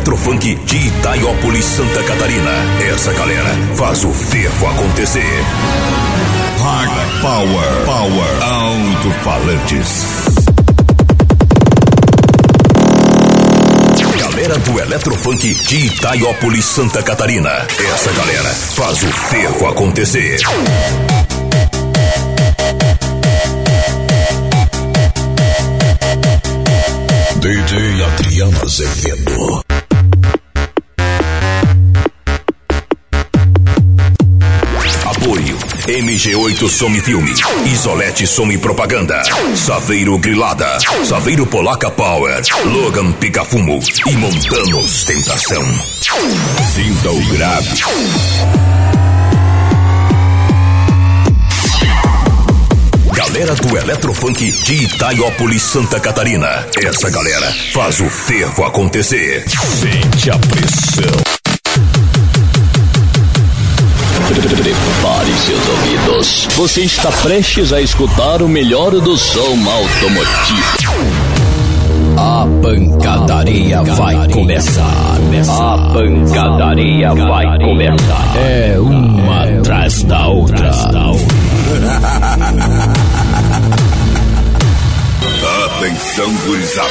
Eletrofunk de Itaiópolis, Santa Catarina. Essa galera faz o fervo acontecer. High Power Alto-falantes. Galera do Eletrofunk de Itaiópolis, Santa Catarina. Essa galera faz o fervo acontecer. DJ Adriano Azevedo. Apoio MG8 Som e Filme, Isolete Som e Propaganda, Saveiro Grilada, Saveiro Polaca Power, Logan Picafumo e Montanos Tentação. Sinta o grave. Galera do Eletrofunk de Itaiópolis, Santa Catarina. Essa galera faz o fervo acontecer. Sente a pressão. Prepare seus ouvidos. Você está prestes a escutar o melhor do som automotivo. A pancadaria vai começar. A pancadaria vai começar. É uma atrás da outra. Atenção, gurizada.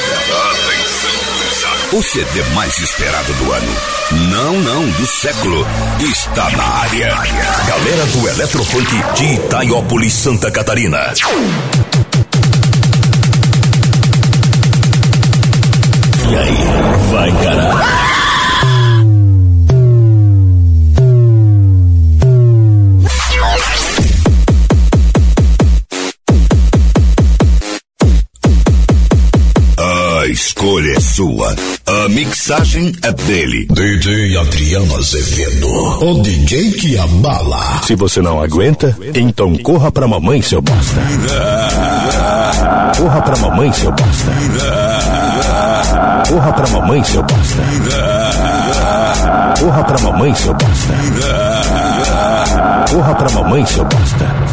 O CD mais esperado do ano. Não, do século. Está na área. Galera do Eletrofunk de Itaiópolis, Santa Catarina. E aí, vai caralho. A escolha é sua. A mixagem é dele. DJ Adriano Azevedo. O DJ que abala. Se você não aguenta, então corra pra mamãe, seu bosta. Corra pra mamãe, seu bosta. Corra pra mamãe, seu bosta. Corra pra mamãe, seu bosta. Corra pra mamãe, seu bosta.